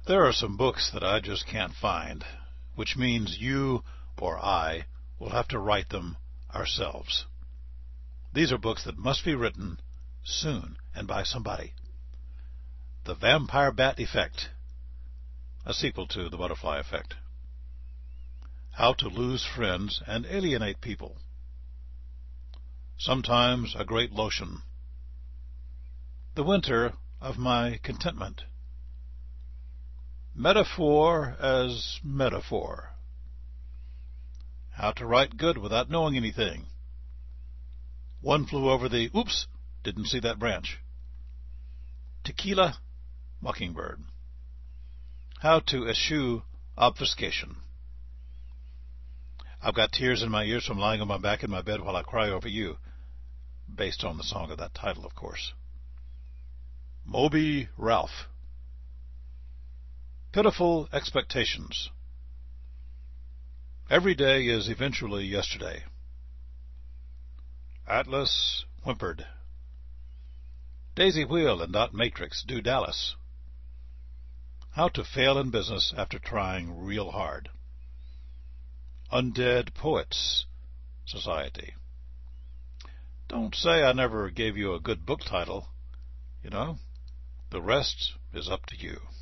There are some books that I just can't find, which means you or I will have to write them ourselves. These are books that must be written soon and by somebody. The Vampire Bat Effect, a sequel to The Butterfly Effect. How to Lose Friends and Alienate People. Sometimes a Great Lotion. The Winter of My Contentment. Metaphor as Metaphor. How to Write Good Without Knowing Anything. One Flew Over the... Oops! Didn't see that branch. Tequila, Mockingbird. How to Eschew Obfuscation. I've got tears in my ears from lying on my back in my bed while I cry over you. Based on the song of that title, of course. Moby Ralph. Pitiful Expectations. Every day is eventually yesterday. Atlas Whimpered. Daisy Wheel and Dot Matrix do Dallas. How to Fail in Business After Trying Real Hard. Undead Poets Society. Don't say I never gave you a good book title. You know, the rest is up to you.